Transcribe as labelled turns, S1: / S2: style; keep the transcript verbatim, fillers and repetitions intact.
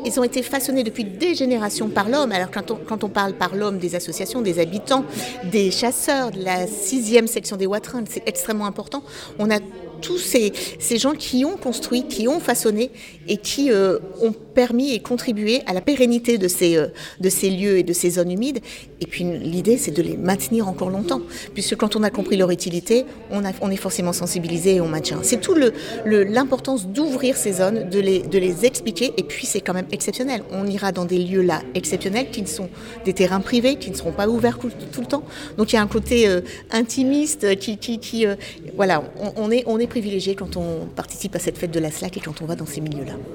S1: ils ont été façonnés depuis des générations par l'homme. Alors quand on, quand on parle par l'homme des associations, des habitants, des chasseurs, de la sixième section des Watrins, c'est extrêmement important. On a tous ces, ces gens qui ont construit, qui ont façonné et qui euh, ont permis et contribué à la pérennité de ces, euh, de ces lieux et de ces zones humides. Et puis l'idée, c'est de les maintenir encore longtemps, puisque quand on a compris leur utilité, on, a, on est forcément sensibilisé et on maintient. C'est tout le, le, l'importance d'ouvrir ces zones, de les, de les expliquer, et puis c'est quand même exceptionnel. On ira dans des lieux là exceptionnels, qui ne sont des terrains privés, qui ne seront pas ouverts tout, tout le temps. Donc il y a un côté euh, intimiste qui... qui, qui euh, voilà, on, on, est, on est privilégié quand on participe à cette fête de la Slack et quand on va dans ces milieux-là.